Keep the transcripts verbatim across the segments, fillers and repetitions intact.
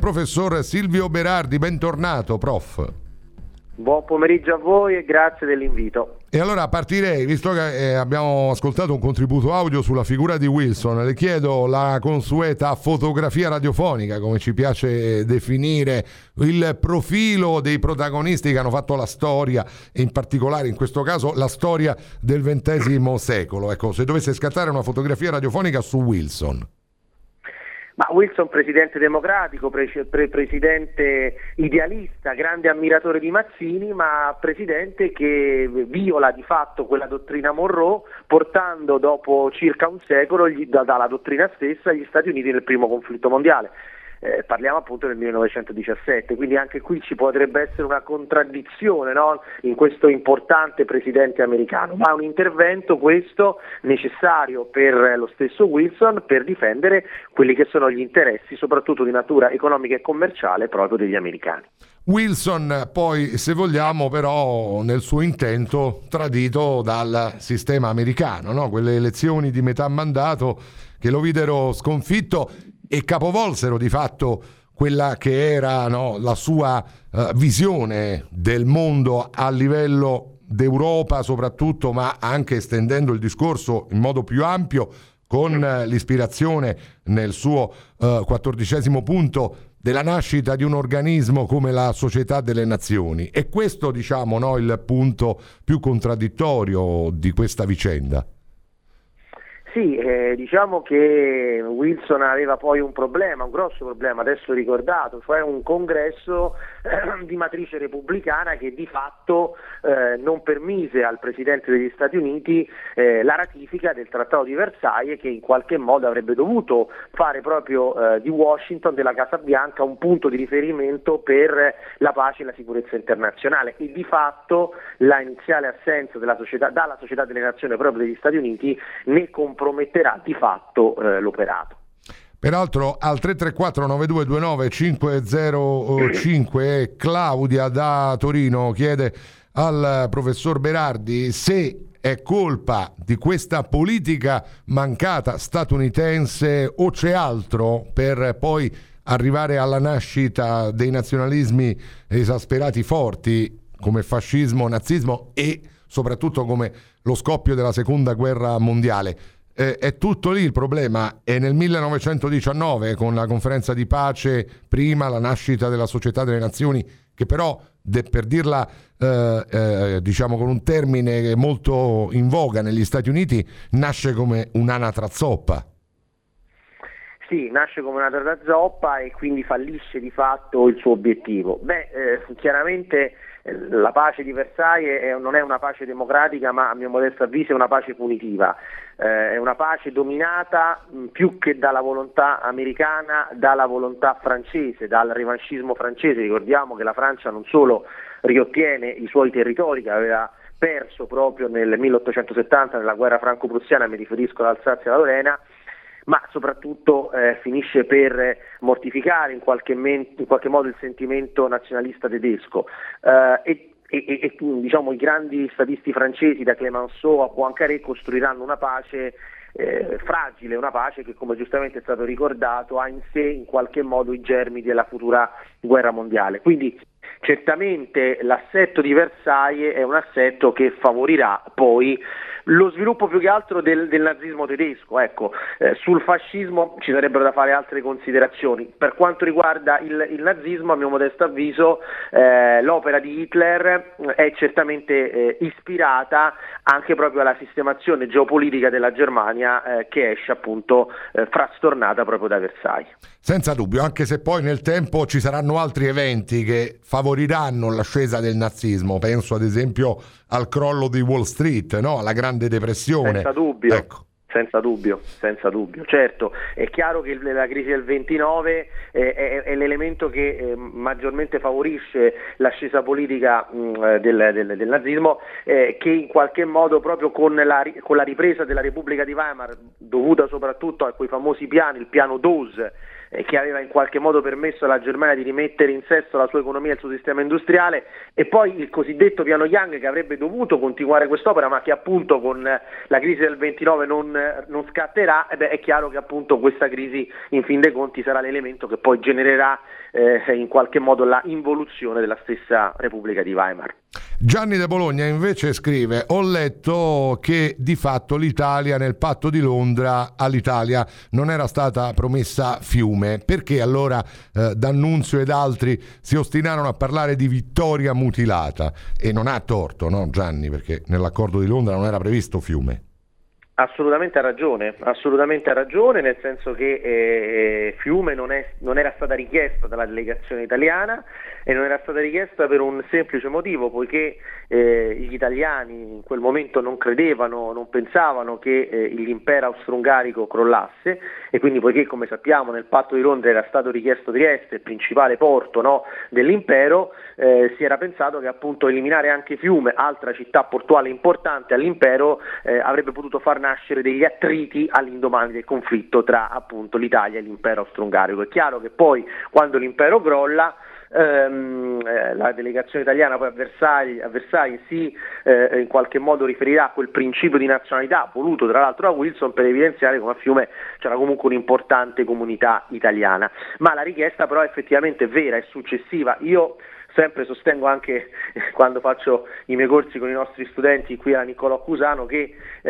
professor Silvio Berardi. Bentornato, prof. Buon pomeriggio a voi e grazie dell'invito. E allora partirei, visto che eh, abbiamo ascoltato un contributo audio sulla figura di Wilson, le chiedo la consueta fotografia radiofonica, come ci piace definire, il profilo dei protagonisti che hanno fatto la storia, e in particolare in questo caso la storia del ventesimo secolo. Ecco, se dovesse scattare una fotografia radiofonica su Wilson. Ma Wilson, presidente democratico, pre- pre- presidente idealista, grande ammiratore di Mazzini, ma presidente che viola di fatto quella dottrina Monroe, portando dopo circa un secolo gli, da, dalla dottrina stessa gli Stati Uniti nel primo conflitto mondiale. Eh, parliamo appunto del millenovecentodiciassette, quindi anche qui ci potrebbe essere una contraddizione, no? In questo importante presidente americano, ma un intervento questo necessario per lo stesso Wilson per difendere quelli che sono gli interessi soprattutto di natura economica e commerciale proprio degli americani. Wilson poi, se vogliamo, però nel suo intento tradito dal sistema americano, no? Quelle elezioni di metà mandato che lo videro sconfitto e capovolsero di fatto quella che era, no, la sua uh, visione del mondo a livello d'Europa soprattutto, ma anche estendendo il discorso in modo più ampio con uh, l'ispirazione nel suo uh, quattordicesimo punto della nascita di un organismo come la Società delle Nazioni. E questo, diciamo, no, il punto più contraddittorio di questa vicenda. Sì, eh, diciamo che Wilson aveva poi un problema, un grosso problema, adesso ricordato, cioè un congresso eh, di matrice repubblicana che di fatto eh, non permise al Presidente degli Stati Uniti eh, la ratifica del Trattato di Versailles, che in qualche modo avrebbe dovuto fare proprio eh, di Washington, della Casa Bianca, un punto di riferimento per la pace e la sicurezza internazionale, e di fatto la iniziale assenza della società, dalla Società delle Nazioni proprio degli Stati Uniti ne comprometterà di fatto eh, l'operato. Peraltro al tre tre quattro nove due due nove cinque zero cinque Claudia da Torino chiede al professor Berardi se è colpa di questa politica mancata statunitense o c'è altro per poi arrivare alla nascita dei nazionalismi esasperati forti come fascismo, nazismo e soprattutto come lo scoppio della seconda guerra mondiale. Eh, è tutto lì il problema, è nel millenovecentodiciannove con la conferenza di pace, prima la nascita della Società delle Nazioni, che però, de, per dirla eh, eh, diciamo con un termine molto in voga negli Stati Uniti, nasce come un'anatra zoppa. Sì, nasce come un'anatra zoppa e quindi fallisce di fatto il suo obiettivo. Beh, eh, chiaramente la pace di Versailles è, non è una pace democratica, ma a mio modesto avviso è una pace punitiva, eh, è una pace dominata mh, più che dalla volontà americana, dalla volontà francese, dal revanchismo francese. Ricordiamo che la Francia non solo riottiene i suoi territori che aveva perso proprio nel milleottocentosettanta nella guerra franco-prussiana, mi riferisco all'Alsazia e alla Lorena, ma soprattutto eh, finisce per mortificare in qualche, men- in qualche modo il sentimento nazionalista tedesco eh, e, e, e diciamo i grandi statisti francesi da Clemenceau a Poincaré costruiranno una pace eh, fragile, una pace che, come giustamente è stato ricordato, ha in sé in qualche modo i germi della futura guerra mondiale. Quindi certamente l'assetto di Versailles è un assetto che favorirà poi lo sviluppo più che altro del, del nazismo tedesco. Ecco, eh, sul fascismo ci sarebbero da fare altre considerazioni. Per quanto riguarda il, il nazismo, a mio modesto avviso, eh, l'opera di Hitler è certamente eh, ispirata anche proprio alla sistemazione geopolitica della Germania eh, che esce appunto eh, frastornata proprio da Versailles. Senza dubbio, anche se poi nel tempo ci saranno altri eventi che favoriranno l'ascesa del nazismo. Penso ad esempio al crollo di Wall Street, no? Alla Grande Depressione. Senza dubbio. Ecco. Senza dubbio, senza dubbio, certo, è chiaro che la crisi del ventinove eh, è, è l'elemento che eh, maggiormente favorisce l'ascesa politica mh, del, del, del nazismo, eh, che in qualche modo proprio con la, con la ripresa della Repubblica di Weimar, dovuta soprattutto a quei famosi piani, il piano D O S, eh, che aveva in qualche modo permesso alla Germania di rimettere in sesto la sua economia e il suo sistema industriale, e poi il cosiddetto piano Young, che avrebbe dovuto continuare quest'opera ma che appunto con la crisi del ventinove non, non scatterà. E beh, è chiaro che appunto questa crisi in fin dei conti sarà l'elemento che poi genererà eh, in qualche modo la involuzione della stessa Repubblica di Weimar. Gianni de Bologna invece scrive: ho letto che di fatto l'Italia nel patto di Londra all'Italia non era stata promessa Fiume, perché allora eh, D'Annunzio ed altri si ostinarono a parlare di vittoria mutilata? E non ha torto, no Gianni, perché nell'accordo di Londra non era previsto Fiume. Assolutamente ha ragione, assolutamente ha ragione, nel senso che eh, Fiume non, è, non era stata richiesta dalla delegazione italiana, e non era stata richiesta per un semplice motivo, poiché eh, gli italiani in quel momento non credevano, non pensavano che eh, l'impero austro-ungarico crollasse, e quindi poiché, come sappiamo, nel patto di Londra era stato richiesto Trieste, il principale porto, no, dell'impero, eh, si era pensato che appunto eliminare anche Fiume, altra città portuale importante all'impero, eh, avrebbe potuto far nascere degli attriti all'indomani del conflitto tra appunto l'Italia e l'impero austro-ungarico. È chiaro che poi, quando l'impero crolla, ehm, eh, la delegazione italiana poi a Versailles, a Versailles si eh, in qualche modo riferirà a quel principio di nazionalità voluto tra l'altro da Wilson, per evidenziare come a Fiume c'era comunque un'importante comunità italiana. Ma la richiesta però effettivamente è vera, è successiva. Io sempre sostengo, anche quando faccio i miei corsi con i nostri studenti qui a Niccolò Cusano, che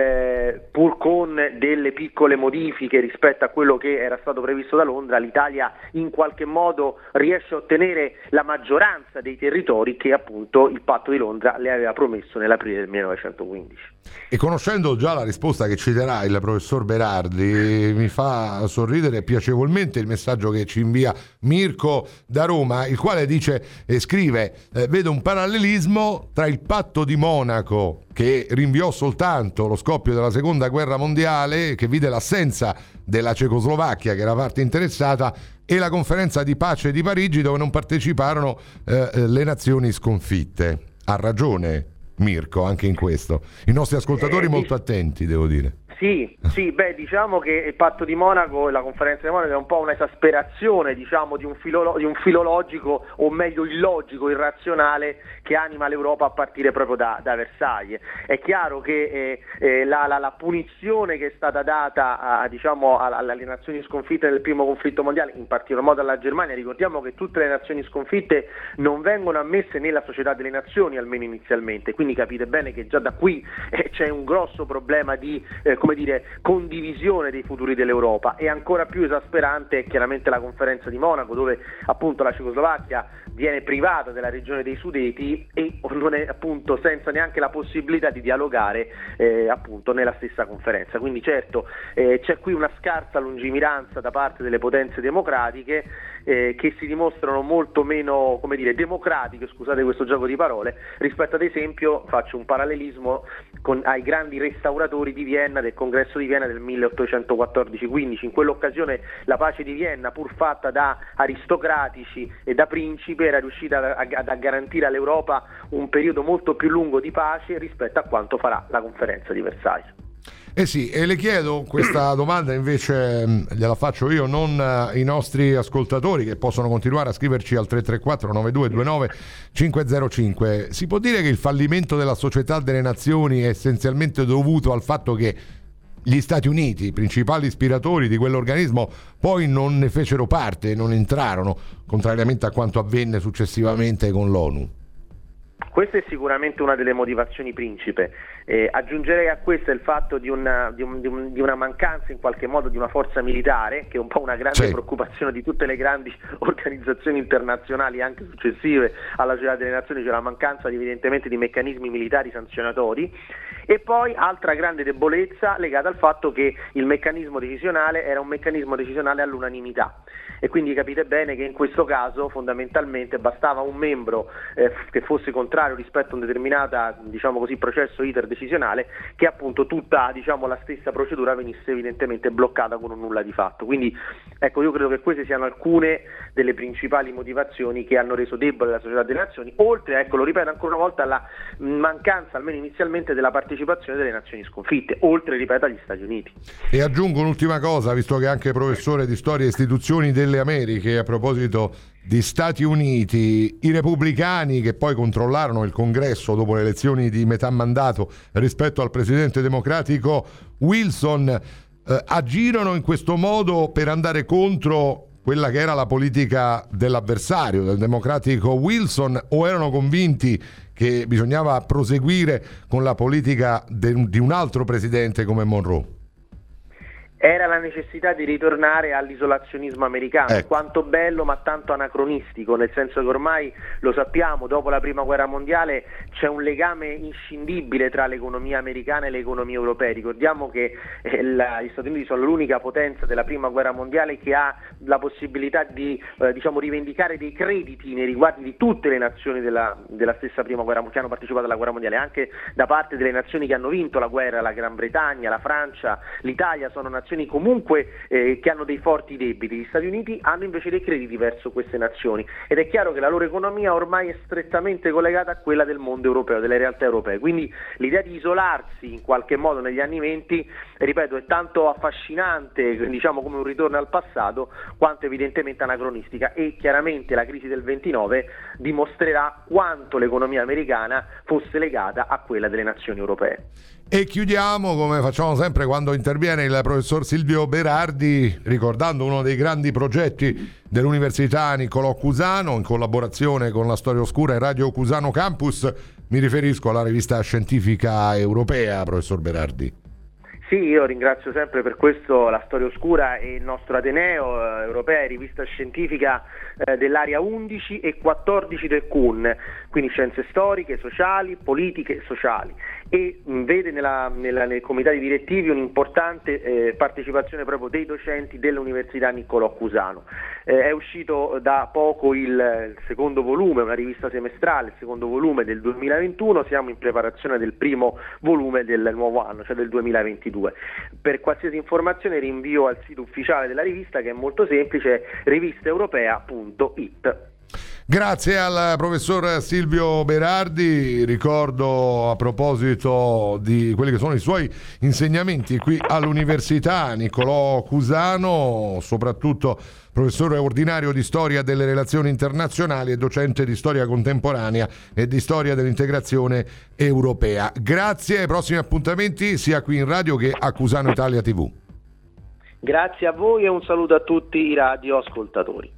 eh, pur con delle piccole modifiche rispetto a quello che era stato previsto da Londra, l'Italia in qualche modo riesce a ottenere la maggioranza dei territori che appunto il patto di Londra le aveva promesso nell'aprile del millenovecentoquindici. E conoscendo già la risposta che ci darà il professor Berardi, mi fa sorridere piacevolmente il messaggio che ci invia Mirko da Roma, il quale dice e scrive eh, vedo un parallelismo tra il patto di Monaco, che rinviò soltanto lo scoppio della seconda guerra mondiale, che vide l'assenza della Cecoslovacchia, che era parte interessata, e la conferenza di pace di Parigi, dove non parteciparono eh, le nazioni sconfitte. Ha ragione Mirko anche in questo. I nostri ascoltatori eh, molto attenti, devo dire. Sì, sì, beh, diciamo che il patto di Monaco e la conferenza di Monaco è un po' un'esasperazione, diciamo, di un, filolo- di un filologico, o meglio illogico, irrazionale, che anima l'Europa a partire proprio da, da Versailles. È chiaro che eh, eh, la, la, la punizione che è stata data a, diciamo, alle nazioni sconfitte nel primo conflitto mondiale, in particolar modo alla Germania, ricordiamo che tutte le nazioni sconfitte non vengono ammesse nella Società delle Nazioni, almeno inizialmente, quindi capite bene che già da qui eh, c'è un grosso problema di eh, come dire, condivisione dei futuri dell'Europa. E ancora più esasperante è chiaramente la conferenza di Monaco, dove appunto la Cecoslovacchia viene privata della regione dei Sudeti e non è appunto senza neanche la possibilità di dialogare eh, appunto nella stessa conferenza. Quindi certo eh, c'è qui una scarsa lungimiranza da parte delle potenze democratiche eh, che si dimostrano molto meno, come dire, democratiche, scusate questo gioco di parole, rispetto ad esempio, faccio un parallelismo con ai grandi restauratori di Vienna, del congresso di Vienna del milleottocentoquattordici quindici. In quell'occasione la pace di Vienna, pur fatta da aristocratici e da principi, era riuscita a, a, a garantire all'Europa un periodo molto più lungo di pace rispetto a quanto farà la conferenza di Versailles. Eh sì, e le chiedo questa domanda invece, gliela faccio io, non i nostri ascoltatori, che possono continuare a scriverci al tre tre quattro nove due due nove cinque zero cinque. Si può dire che il fallimento della Società delle Nazioni è essenzialmente dovuto al fatto che gli Stati Uniti, i principali ispiratori di quell'organismo, poi non ne fecero parte, non entrarono, contrariamente a quanto avvenne successivamente con l'ONU? Questa è sicuramente una delle motivazioni principe. Eh, aggiungerei a questo il fatto di una, di, un, di, un, di una mancanza in qualche modo di una forza militare, che è un po' una grande sì. preoccupazione di tutte le grandi organizzazioni internazionali anche successive alla Società delle Nazioni, cioè la mancanza di, evidentemente di meccanismi militari sanzionatori. E poi altra grande debolezza legata al fatto che il meccanismo decisionale era un meccanismo decisionale all'unanimità, e quindi capite bene che in questo caso fondamentalmente bastava un membro eh, che fosse contrario rispetto a un determinato, diciamo così, processo iter decisionale, che appunto tutta, diciamo, la stessa procedura venisse evidentemente bloccata con un nulla di fatto. Quindi ecco, io credo che queste siano alcune delle principali motivazioni che hanno reso debole la Società delle Nazioni, oltre, ecco, lo ripeto ancora una volta, alla mancanza, almeno inizialmente, della partecipazione partecipazione delle nazioni sconfitte, oltre, ripeto, agli Stati Uniti. E aggiungo un'ultima cosa, visto che è anche professore di storia e istituzioni delle Americhe, a proposito di Stati Uniti, i repubblicani che poi controllarono il congresso dopo le elezioni di metà mandato rispetto al presidente democratico Wilson, eh, agirono in questo modo per andare contro quella che era la politica dell'avversario, del democratico Wilson, o erano convinti che bisognava proseguire con la politica de, di un altro presidente come Monroe? Era la necessità di ritornare all'isolazionismo americano, ecco. Quanto bello ma tanto anacronistico, nel senso che ormai lo sappiamo, dopo la prima guerra mondiale c'è un legame inscindibile tra l'economia americana e l'economia europea. Ricordiamo che eh, la, gli Stati Uniti sono l'unica potenza della prima guerra mondiale che ha la possibilità di eh, diciamo rivendicare dei crediti nei riguardi di tutte le nazioni della, della stessa prima guerra che hanno partecipato alla guerra mondiale, anche da parte delle nazioni che hanno vinto la guerra, la Gran Bretagna, la Francia, l'Italia, sono nazioni comunque eh, che hanno dei forti debiti. Gli Stati Uniti hanno invece dei crediti verso queste nazioni ed è chiaro che la loro economia ormai è strettamente collegata a quella del mondo europeo, delle realtà europee, quindi l'idea di isolarsi in qualche modo negli anni venti, ripeto, è tanto affascinante, diciamo come un ritorno al passato, quanto evidentemente anacronistica, e chiaramente la crisi del ventinove dimostrerà quanto l'economia americana fosse legata a quella delle nazioni europee. E chiudiamo, come facciamo sempre quando interviene il professor Silvio Berardi, ricordando uno dei grandi progetti dell'Università Niccolò Cusano in collaborazione con la Storia Oscura e Radio Cusano Campus. Mi riferisco alla rivista scientifica europea, professor Berardi. Sì, io ringrazio sempre per questo la Storia Oscura e il nostro Ateneo eh, Europea e Rivista Scientifica eh, dell'area undici e quattordici del C U N, quindi scienze storiche, sociali, politiche sociali, e mh, vede nella, nella, nei comitati direttivi un'importante eh, partecipazione proprio dei docenti dell'Università Niccolò Cusano. Eh, è uscito da poco il, il secondo volume, una rivista semestrale, il secondo volume del duemilaventuno, siamo in preparazione del primo volume del nuovo anno, cioè del duemilaventidue. Per qualsiasi informazione rinvio al sito ufficiale della rivista, che è molto semplice, rivistaeuropea punto it. Grazie al professor Silvio Berardi. Ricordo, a proposito di quelli che sono i suoi insegnamenti qui all'Università Niccolò Cusano, soprattutto professore ordinario di storia delle relazioni internazionali e docente di storia contemporanea e di storia dell'integrazione europea. Grazie, ai prossimi appuntamenti sia qui in radio che a Cusano Italia tivù. Grazie a voi e un saluto a tutti i radioascoltatori.